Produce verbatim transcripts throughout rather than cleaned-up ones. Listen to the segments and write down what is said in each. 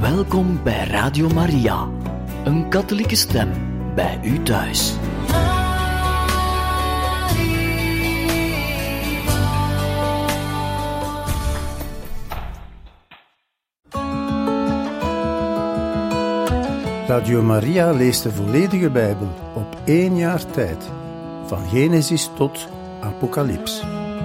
Welkom bij Radio Maria, een katholieke stem bij u thuis. Radio Maria leest de volledige Bijbel op één jaar tijd, van Genesis tot Apocalyps.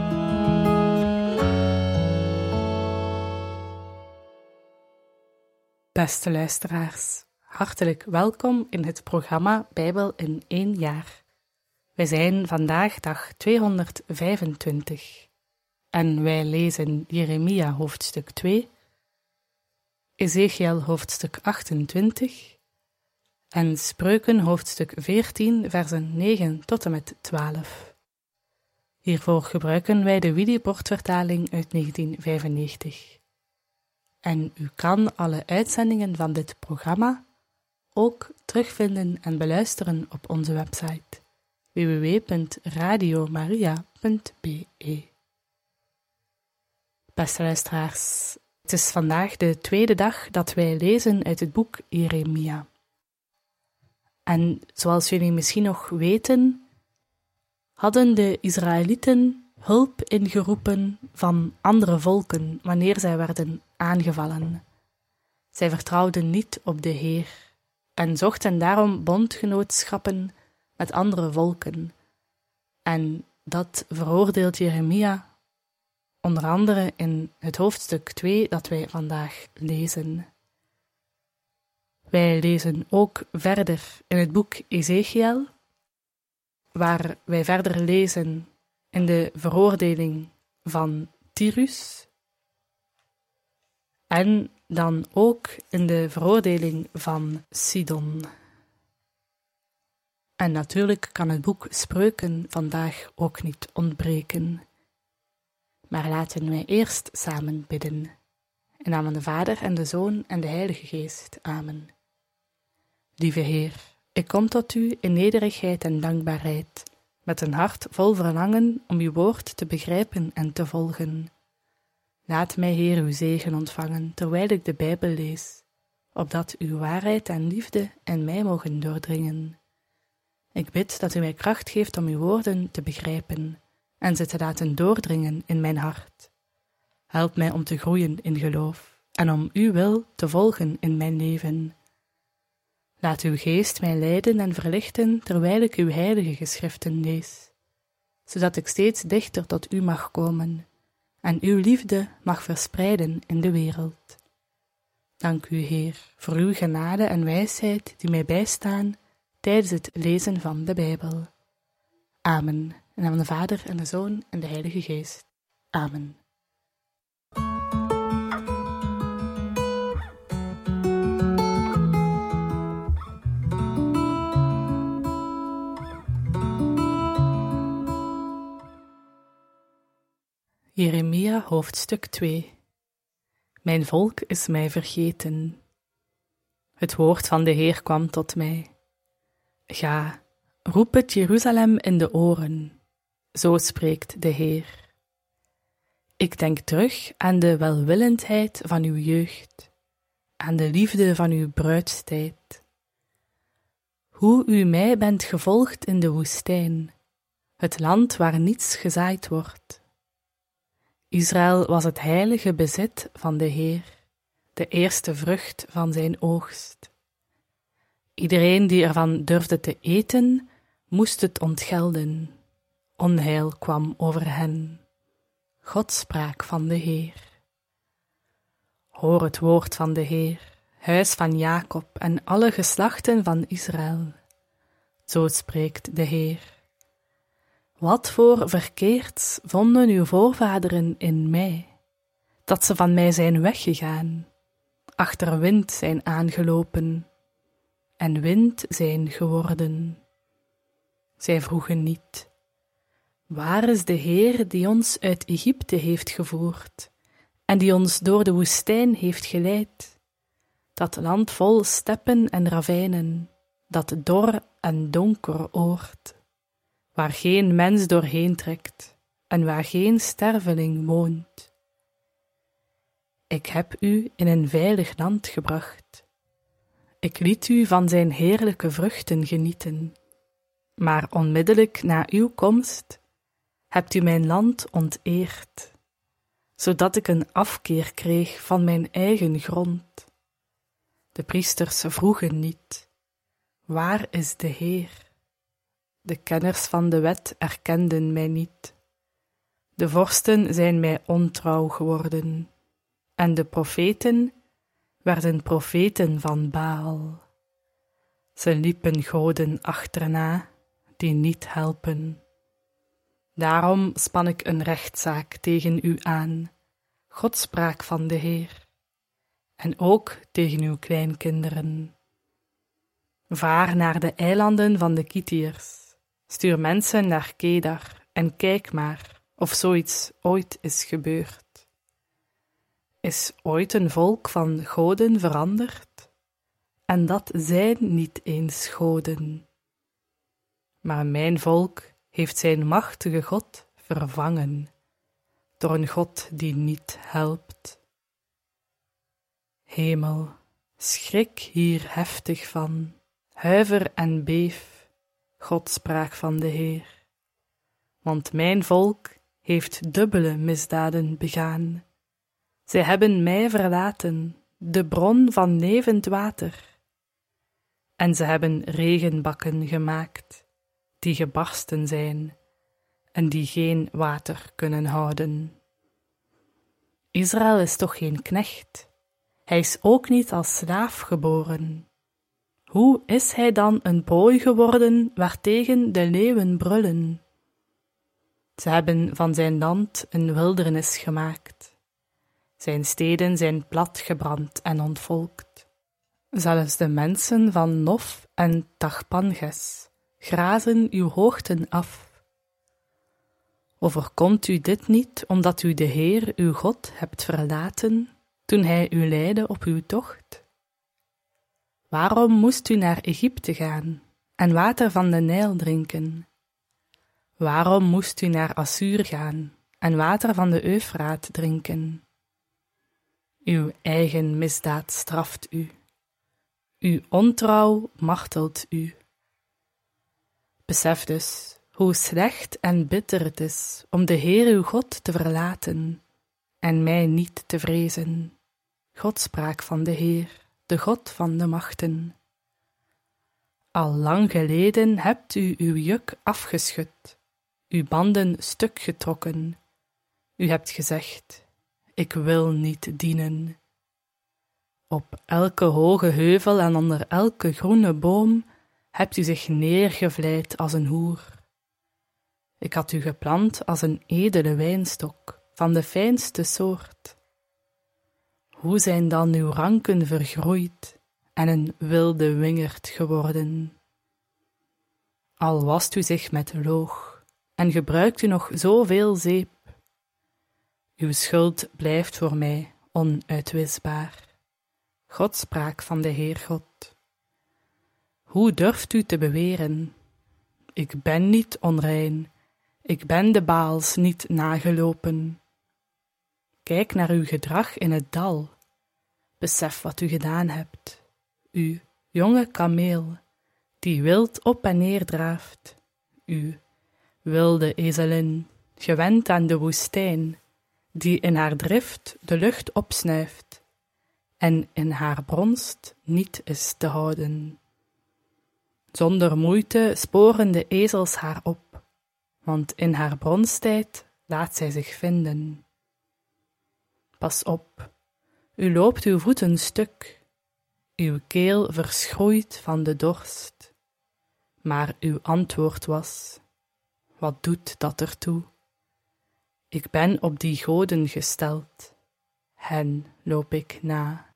Beste luisteraars, hartelijk welkom in het programma Bijbel in één jaar. Wij zijn vandaag dag tweehonderdvijfentwintig en wij lezen Jeremia hoofdstuk twee, Ezechiel hoofdstuk achtentwintig en Spreuken hoofdstuk veertien, versen negen tot en met twaalf. Hiervoor gebruiken wij de Willibrord-vertaling uit negentien vijfennegentig. En u kan alle uitzendingen van dit programma ook terugvinden en beluisteren op onze website w w w punt radio maria punt b e. Beste luisteraars, het is vandaag de tweede dag dat wij lezen uit het boek Jeremia. En zoals jullie misschien nog weten, hadden de Israëlieten hulp ingeroepen van andere volken wanneer zij werden aangevallen. Zij vertrouwden niet op de Heer en zochten daarom bondgenootschappen met andere volken. En dat veroordeelt Jeremia onder andere in het hoofdstuk twee dat wij vandaag lezen. Wij lezen ook verder in het boek Ezechiel, waar wij verder lezen in de veroordeling van Tyrus en dan ook in de veroordeling van Sidon. En natuurlijk kan het boek Spreuken vandaag ook niet ontbreken. Maar laten wij eerst samen bidden. In naam van de Vader en de Zoon en de Heilige Geest. Amen. Lieve Heer, ik kom tot u in nederigheid en dankbaarheid, met een hart vol verlangen om uw woord te begrijpen en te volgen. Laat mij, Heer, uw zegen ontvangen, terwijl ik de Bijbel lees, opdat uw waarheid en liefde in mij mogen doordringen. Ik bid dat u mij kracht geeft om uw woorden te begrijpen en ze te laten doordringen in mijn hart. Help mij om te groeien in geloof en om uw wil te volgen in mijn leven. Laat uw geest mij leiden en verlichten terwijl ik uw heilige geschriften lees, zodat ik steeds dichter tot u mag komen en uw liefde mag verspreiden in de wereld. Dank u, Heer, voor uw genade en wijsheid die mij bijstaan tijdens het lezen van de Bijbel. Amen. In naam van de Vader en de Zoon en de Heilige Geest. Amen. Jeremia hoofdstuk twee. Mijn volk is mij vergeten. Het woord van de Heer kwam tot mij. Ga, roep het Jeruzalem in de oren. Zo spreekt de Heer. Ik denk terug aan de welwillendheid van uw jeugd, aan de liefde van uw bruidstijd. Hoe u mij bent gevolgd in de woestijn, het land waar niets gezaaid wordt. Israël was het heilige bezit van de Heer, de eerste vrucht van zijn oogst. Iedereen die ervan durfde te eten, moest het ontgelden. Onheil kwam over hen. God sprak van de Heer. Hoor het woord van de Heer, huis van Jacob en alle geslachten van Israël. Zo spreekt de Heer. Wat voor verkeerds vonden uw voorvaderen in mij, dat ze van mij zijn weggegaan, achter wind zijn aangelopen en wind zijn geworden. Zij vroegen niet, waar is de Heer die ons uit Egypte heeft gevoerd en die ons door de woestijn heeft geleid, dat land vol steppen en ravijnen, dat dor en donker oort, waar geen mens doorheen trekt en waar geen sterveling woont. Ik heb u in een veilig land gebracht. Ik liet u van zijn heerlijke vruchten genieten. Maar onmiddellijk na uw komst hebt u mijn land onteerd, zodat ik een afkeer kreeg van mijn eigen grond. De priesters vroegen niet, waar is de Heer? De kenners van de wet erkenden mij niet. De vorsten zijn mij ontrouw geworden, en de profeten werden profeten van Baal. Ze liepen goden achterna, die niet helpen. Daarom span ik een rechtszaak tegen u aan, godspraak van de Heer, en ook tegen uw kleinkinderen. Vaar naar de eilanden van de Kitiërs, stuur mensen naar Kedar en kijk maar of zoiets ooit is gebeurd. Is ooit een volk van goden veranderd? En dat zijn niet eens goden. Maar mijn volk heeft zijn machtige God vervangen door een God die niet helpt. Hemel, schrik hier heftig van, huiver en beef, godspraak van de Heer. Want mijn volk heeft dubbele misdaden begaan. Zij hebben mij verlaten, de bron van levend water. En ze hebben regenbakken gemaakt, die gebarsten zijn en die geen water kunnen houden. Israël is toch geen knecht? Hij is ook niet als slaaf geboren. Hoe is hij dan een prooi geworden waartegen de leeuwen brullen? Ze hebben van zijn land een wildernis gemaakt. Zijn steden zijn platgebrand en ontvolkt. Zelfs de mensen van Nof en Tachpanges grazen uw hoogten af. Overkomt u dit niet, omdat u de Heer, uw God, hebt verlaten, toen hij u leidde op uw tocht? Waarom moest u naar Egypte gaan en water van de Nijl drinken? Waarom moest u naar Assuur gaan en water van de Eufraat drinken? Uw eigen misdaad straft u. Uw ontrouw martelt u. Besef dus hoe slecht en bitter het is om de Heer uw God te verlaten en mij niet te vrezen. Godspraak van de Heer, de God van de machten. Al lang geleden hebt u uw juk afgeschud, uw banden stuk getrokken. U hebt gezegd, ik wil niet dienen. Op elke hoge heuvel en onder elke groene boom hebt u zich neergevleid als een hoer. Ik had u geplant als een edele wijnstok van de fijnste soort. Hoe zijn dan uw ranken vergroeid en een wilde wingerd geworden? Al wast u zich met loog en gebruikt u nog zoveel zeep. Uw schuld blijft voor mij onuitwisbaar. Godspraak van de Heer God. Hoe durft u te beweren? Ik ben niet onrein, ik ben de Baals niet nagelopen. Kijk naar uw gedrag in het dal. Besef wat u gedaan hebt. U, jonge kameel, die wild op en neer draaft. U, wilde ezelin, gewend aan de woestijn, die in haar drift de lucht opsnuift en in haar bronst niet is te houden. Zonder moeite sporen de ezels haar op, want in haar bronstijd laat zij zich vinden. Pas op, u loopt uw voeten stuk, uw keel verschroeit van de dorst. Maar uw antwoord was, wat doet dat ertoe? Ik ben op die goden gesteld, hen loop ik na.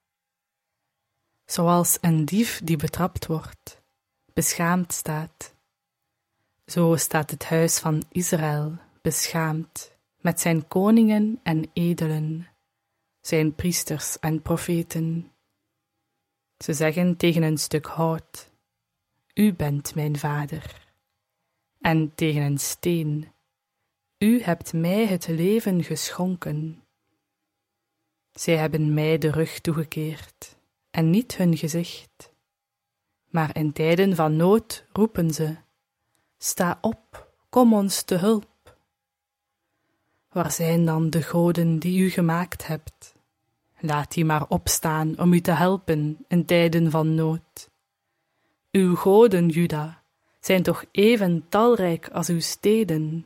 Zoals een dief die betrapt wordt, beschaamd staat, zo staat het huis van Israël beschaamd, met zijn koningen en edelen, zijn priesters en profeten. Ze zeggen tegen een stuk hout, u bent mijn vader, en tegen een steen, u hebt mij het leven geschonken. Zij hebben mij de rug toegekeerd en niet hun gezicht. Maar in tijden van nood roepen ze: sta op, kom ons te hulp. Waar zijn dan de goden die u gemaakt hebt? Laat die maar opstaan om u te helpen in tijden van nood. Uw goden, Juda, zijn toch even talrijk als uw steden?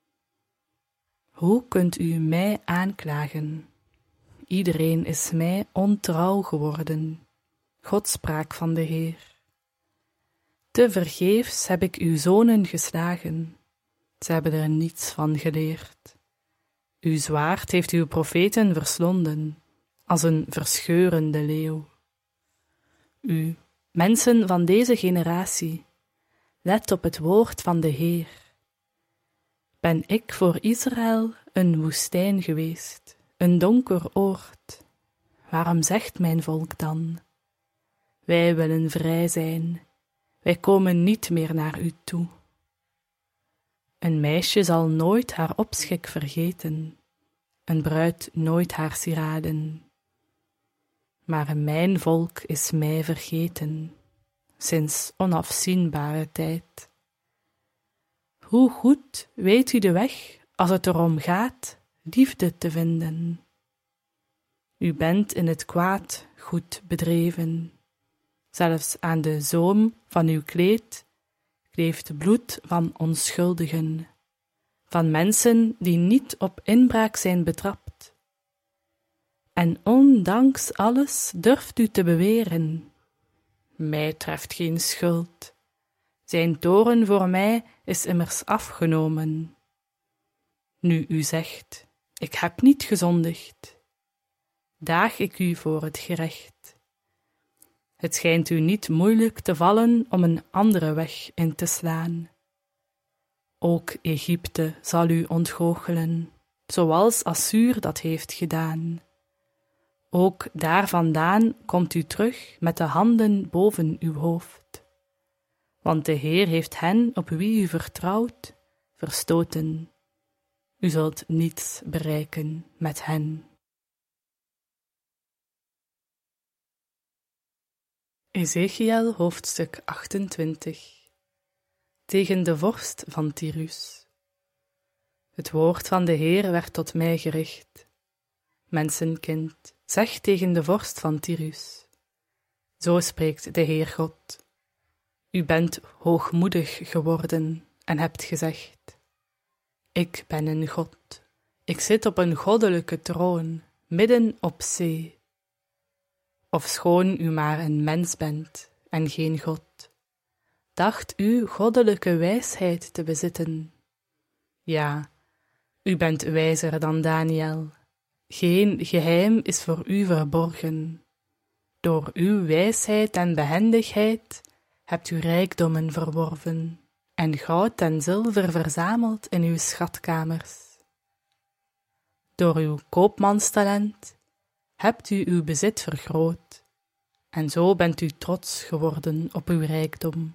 Hoe kunt u mij aanklagen? Iedereen is mij ontrouw geworden. Godspraak van de Heer. Te vergeefs heb ik uw zonen geslagen. Ze hebben er niets van geleerd. Uw zwaard heeft uw profeten verslonden, als een verscheurende leeuw. U, mensen van deze generatie, let op het woord van de Heer. Ben ik voor Israël een woestijn geweest, een donker oord? Waarom zegt mijn volk dan: wij willen vrij zijn, wij komen niet meer naar u toe? Een meisje zal nooit haar opschik vergeten, een bruid nooit haar sieraden. Maar mijn volk is mij vergeten, sinds onafzienbare tijd. Hoe goed weet u de weg als het erom gaat liefde te vinden? U bent in het kwaad goed bedreven. Zelfs aan de zoom van uw kleed kleeft bloed van onschuldigen, van mensen die niet op inbraak zijn betrapt. En ondanks alles durft u te beweren: mij treft geen schuld. Zijn toorn voor mij is immers afgenomen. Nu u zegt: ik heb niet gezondigd, daag ik u voor het gerecht. Het schijnt u niet moeilijk te vallen om een andere weg in te slaan. Ook Egypte zal u ontgoochelen, zoals Assuur dat heeft gedaan. Ook daar vandaan komt u terug met de handen boven uw hoofd. Want de Heer heeft hen op wie u vertrouwt verstoten. U zult niets bereiken met hen. Ezechiël hoofdstuk achtentwintig. Tegen de vorst van Tyrus. Het woord van de Heer werd tot mij gericht. Mensenkind, zeg tegen de vorst van Tyrus: zo spreekt de Heer God. U bent hoogmoedig geworden en hebt gezegd: ik ben een God, ik zit op een goddelijke troon, midden op zee. Ofschoon u maar een mens bent en geen God, dacht u goddelijke wijsheid te bezitten. Ja, u bent wijzer dan Daniel. Geen geheim is voor u verborgen. Door uw wijsheid en behendigheid hebt u rijkdommen verworven en goud en zilver verzameld in uw schatkamers. Door uw koopmanstalent hebt u uw bezit vergroot, en zo bent u trots geworden op uw rijkdom.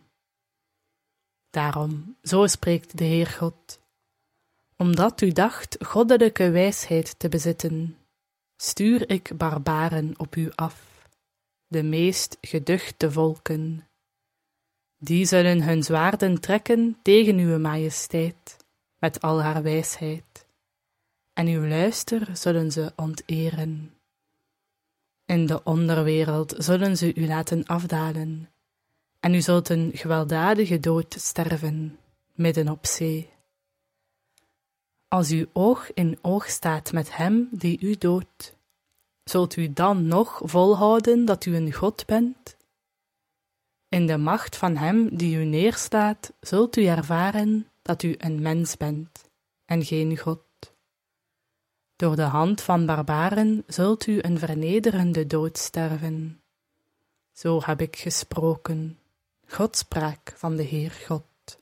Daarom, zo spreekt de Heer God, omdat u dacht goddelijke wijsheid te bezitten, stuur ik barbaren op u af, de meest geduchte volken. Die zullen hun zwaarden trekken tegen uw majesteit, met al haar wijsheid, en uw luister zullen ze onteren. In de onderwereld zullen ze u laten afdalen, en u zult een gewelddadige dood sterven, midden op zee. Als u oog in oog staat met hem die u doodt, zult u dan nog volhouden dat u een God bent? In de macht van hem die u neerslaat, zult u ervaren dat u een mens bent, en geen God. Door de hand van barbaren zult u een vernederende dood sterven. Zo heb ik gesproken, Godspraak van de Heer God.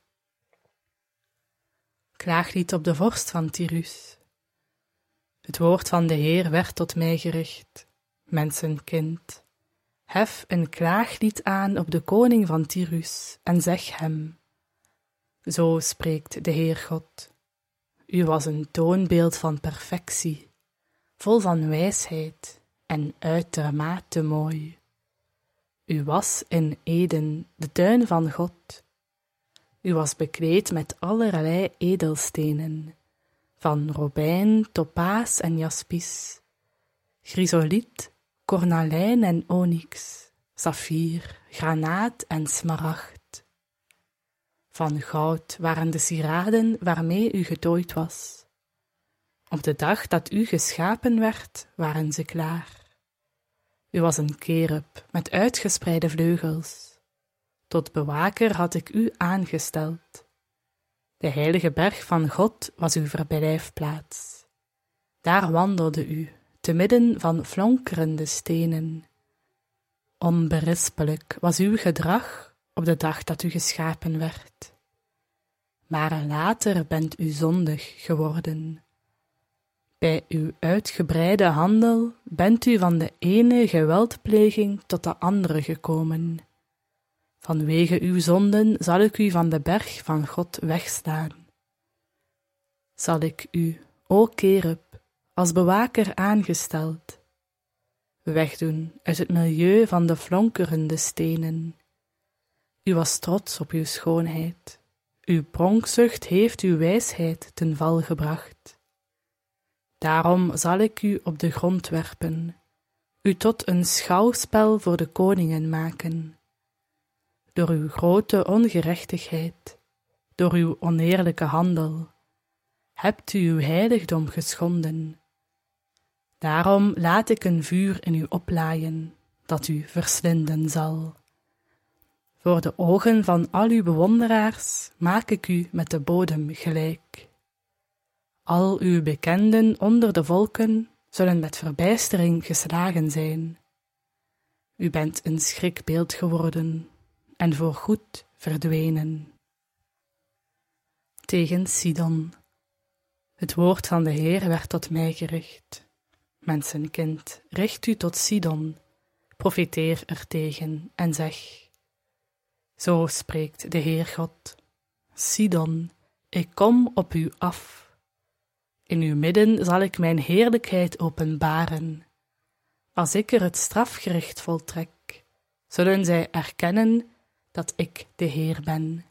Klaaglied op de vorst van Tyrus. Het woord van de Heer werd tot mij gericht. Mensenkind, hef een klaaglied aan op de koning van Tyrus en zeg hem: zo spreekt de Heer God. U was een toonbeeld van perfectie, vol van wijsheid, en uitermate mooi. U was in Eden, de tuin van God. U was bekleed met allerlei edelstenen, van robijn, topaas en jaspis, chrysoliet, cornalijn en onyx, saffier, granaat en smaragd. Van goud waren de sieraden waarmee u getooid was. Op de dag dat u geschapen werd, waren ze klaar. U was een kerub met uitgespreide vleugels. Tot bewaker had ik u aangesteld. De heilige berg van God was uw verblijfplaats. Daar wandelde u, te midden van flonkerende stenen. Onberispelijk was uw gedrag op de dag dat u geschapen werd. Maar later bent u zondig geworden. Bij uw uitgebreide handel bent u van de ene geweldpleging tot de andere gekomen. Vanwege uw zonden zal ik u van de berg van God wegslaan. Zal ik u, o kerub, als bewaker aangesteld, wegdoen uit het milieu van de flonkerende stenen. U was trots op uw schoonheid. Uw pronkzucht heeft uw wijsheid ten val gebracht. Daarom zal ik u op de grond werpen, u tot een schouwspel voor de koningen maken. Door uw grote ongerechtigheid, door uw oneerlijke handel, hebt u uw heiligdom geschonden. Daarom laat ik een vuur in u oplaaien, dat u verslinden zal. Voor de ogen van al uw bewonderaars maak ik u met de bodem gelijk. Al uw bekenden onder de volken zullen met verbijstering geslagen zijn. U bent een schrikbeeld geworden en voorgoed verdwenen. Tegen Sidon. Het woord van de Heer werd tot mij gericht. Mensenkind, richt u tot Sidon, profeteer er tegen en zeg: zo spreekt de Heer God. Sidon, ik kom op u af. In uw midden zal ik mijn heerlijkheid openbaren. Als ik er het strafgericht voltrek, zullen zij erkennen dat ik de Heer ben.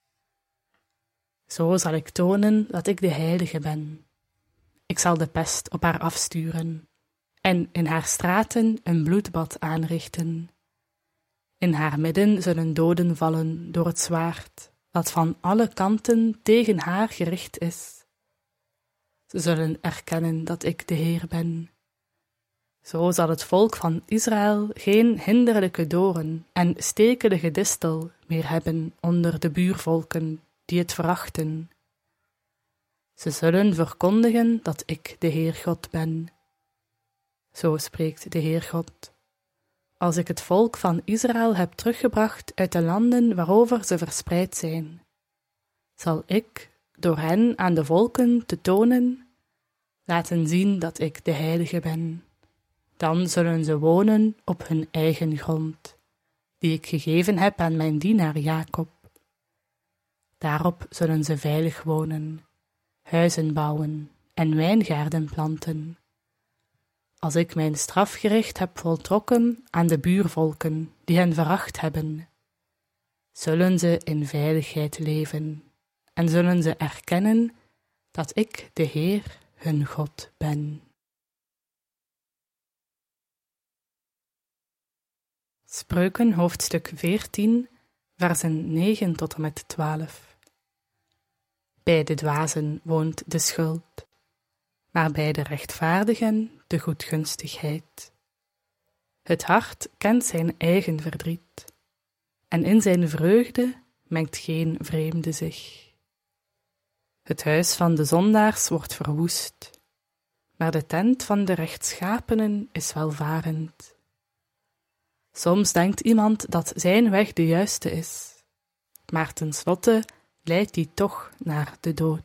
Zo zal ik tonen dat ik de Heilige ben. Ik zal de pest op haar afsturen en in haar straten een bloedbad aanrichten. In haar midden zullen doden vallen door het zwaard, dat van alle kanten tegen haar gericht is. Ze zullen erkennen dat ik de Heer ben. Zo zal het volk van Israël geen hinderlijke doorn en stekelige distel meer hebben onder de buurvolken die het verachten. Ze zullen verkondigen dat ik de Heer God ben. Zo spreekt de Heer God. Als ik het volk van Israël heb teruggebracht uit de landen waarover ze verspreid zijn, zal ik, door hen aan de volken te tonen, laten zien dat ik de Heilige ben. Dan zullen ze wonen op hun eigen grond, die ik gegeven heb aan mijn dienaar Jacob. Daarop zullen ze veilig wonen, huizen bouwen en wijngaarden planten. Als ik mijn strafgericht heb voltrokken aan de buurvolken die hen veracht hebben, zullen ze in veiligheid leven en zullen ze erkennen dat ik de Heer hun God ben. Spreuken hoofdstuk veertien, versen negen tot en met twaalf. Bij de dwazen woont de schuld, maar bij de rechtvaardigen de goedgunstigheid. Het hart kent zijn eigen verdriet, en in zijn vreugde mengt geen vreemde zich. Het huis van de zondaars wordt verwoest, maar de tent van de rechtschapenen is welvarend. Soms denkt iemand dat zijn weg de juiste is, maar tenslotte leidt die toch naar de dood.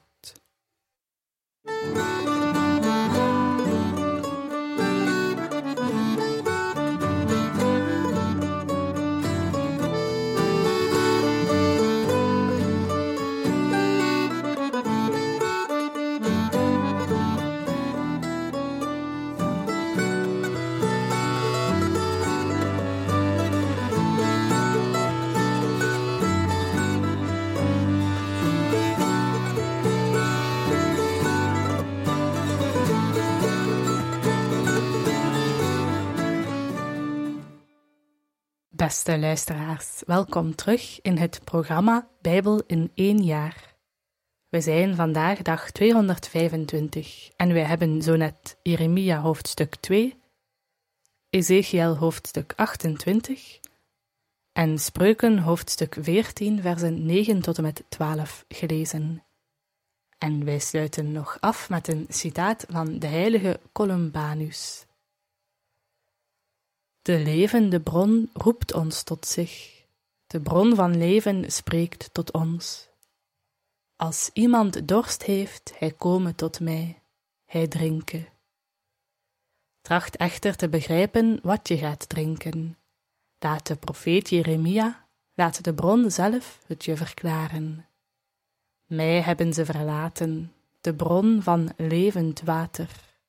Beste luisteraars, welkom terug in het programma Bijbel in één jaar. We zijn vandaag dag tweehonderdvijfentwintig en wij hebben zo net Jeremia hoofdstuk twee, Ezechiel hoofdstuk achtentwintig en Spreuken hoofdstuk veertien, versen negen tot en met twaalf gelezen. En wij sluiten nog af met een citaat van de heilige Columbanus. De levende bron roept ons tot zich. De bron van leven spreekt tot ons. Als iemand dorst heeft, hij kome tot mij, hij drinke. Tracht echter te begrijpen wat je gaat drinken. Laat de profeet Jeremia, laat de bron zelf het je verklaren. Mij hebben ze verlaten, de bron van levend water.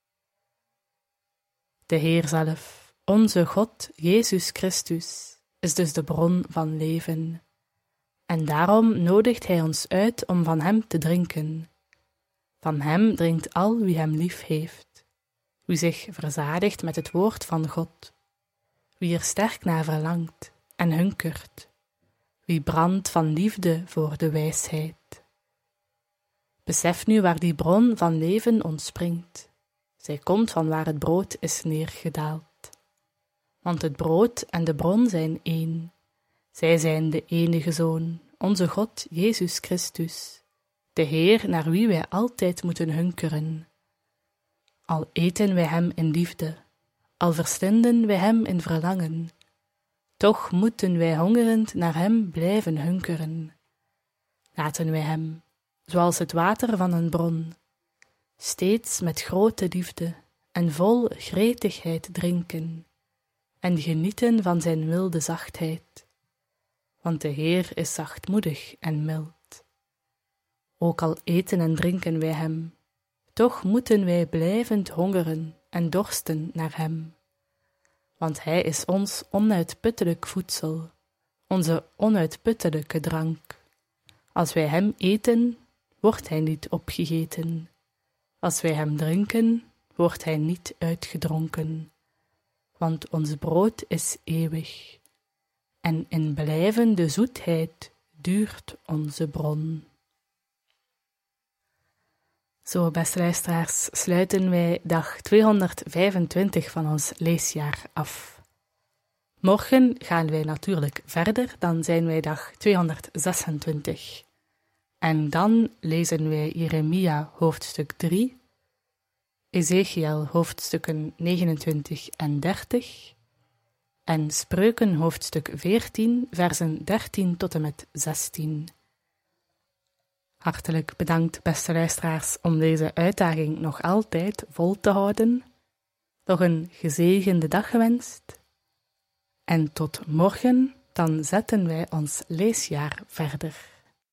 De Heer zelf, onze God, Jezus Christus, is dus de bron van leven. En daarom nodigt Hij ons uit om van Hem te drinken. Van Hem drinkt al wie Hem lief heeft, wie zich verzadigt met het woord van God, wie er sterk naar verlangt en hunkert, wie brandt van liefde voor de wijsheid. Besef nu waar die bron van leven ontspringt. Zij komt van waar het brood is neergedaald. Want het brood en de bron zijn één. Zij zijn de enige Zoon, onze God, Jezus Christus, de Heer naar wie wij altijd moeten hunkeren. Al eten wij Hem in liefde, al verslinden wij Hem in verlangen, toch moeten wij hongerend naar Hem blijven hunkeren. Laten wij Hem, zoals het water van een bron, steeds met grote liefde en vol gretigheid drinken en genieten van zijn milde zachtheid, want de Heer is zachtmoedig en mild. Ook al eten en drinken wij Hem, toch moeten wij blijvend hongeren en dorsten naar Hem, want Hij is ons onuitputtelijk voedsel, onze onuitputtelijke drank. Als wij Hem eten, wordt Hij niet opgegeten. Als wij Hem drinken, wordt Hij niet uitgedronken. Want ons brood is eeuwig, en in blijvende zoetheid duurt onze bron. Zo, beste luisteraars, sluiten wij dag tweehonderdvijfentwintig van ons leesjaar af. Morgen gaan wij natuurlijk verder, dan zijn wij dag tweehonderdzesentwintig. En dan lezen wij Jeremia hoofdstuk drie, Ezechiel hoofdstukken negenentwintig en dertig en Spreuken hoofdstuk veertien, versen dertien tot en met zestien. Hartelijk bedankt, beste luisteraars, om deze uitdaging nog altijd vol te houden. Nog een gezegende dag gewenst. En tot morgen, dan zetten wij ons leesjaar verder.